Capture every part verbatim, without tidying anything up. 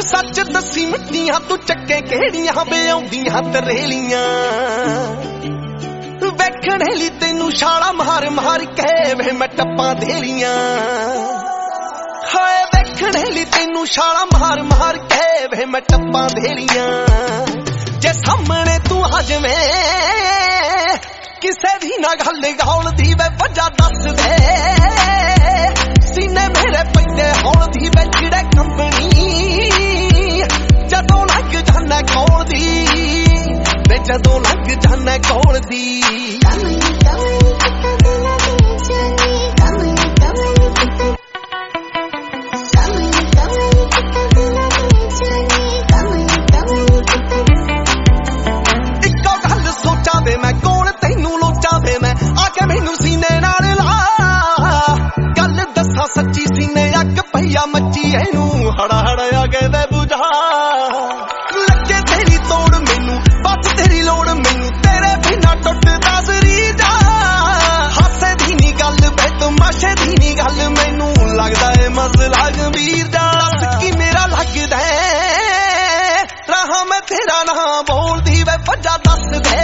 सच दसी मिट्टियां तू चक्के केड़ियां बेआउंदियां तरेलियां वेखणे लई तैनू छाला मार मार के वे मैं टप्पां देलियां हाय वेखणे लई तैनू छाला मार मार के वे मैं टप्पां देलियां जे सामने तू आ जवें किसे दी ना गल गौल दी वे वजह दस दे सीने मेरे पैंदे हौल दी वे चिड़े कंपनी जदों लग जाना कोल दी वे जदों लग जाना कोल दी इक्को गल सोचा वे मैं कौन तैनू लोचा वे मैं आके मैनू सीने नाल ला गल दसा सच्ची सीने अग पईया मच्ची एनू हड़ा हड़ा आ गए वे बुझा लगे तेरी तोड़ मैनू बस तेरी लोड़ मैनू तेरे बिना टुटदा सरीजा हासे दी नी गल बे तमाशे दी नी गल मैनू लगदा ए मसला गंभीर दा दस की मेरा लगदा राह मैं तेरा ना बोलदी वे वजह दस दे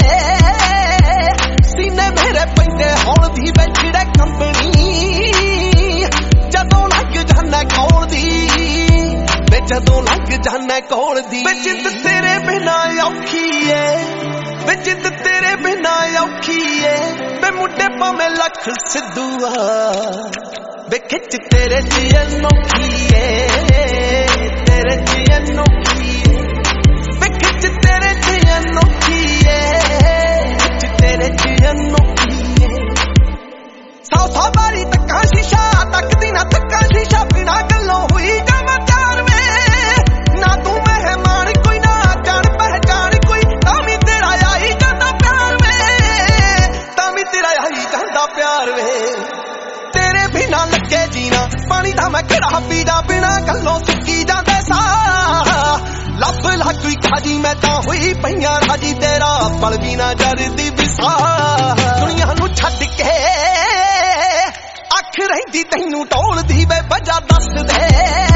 सीने मेरे पैंदे हौल दी वे चिड़े कंपनी जदों लग जाना कोल दी वे जदों लग जाना कोल दी वे जिंद तेरे बिना औखी है वे जिंद तेरे बिना औखी है वे मुंडे भावें लख सिद्धू आ वे खिच तेरे च अनोखी है तेरे च अनोखी है वे खिच तेरे च अनोखी है खिच तेरे च अनोखी है सौ सौ बारी तक्का शीशा तकदी ना तक्का शीशा बिना गल्लों हुई जावा प्यार में ना तू मेहमान कोई ना जान पहचान कोई तामी तेरा आई जाता प्यार में तामी तेरा आई जाता प्यार वे तेरे बिना लगे जीना पानी दा मैं किड़ा पीड़ा बिना गल्लों सुक्की जांदे सा लब ला कोई खाजी मैं तां हुई पईयां राजी तेरा पल भी ना जरदी विसा दुनिया नू छड्ड के अख रहिंदी तैनू टोल दी वे वजह दस दे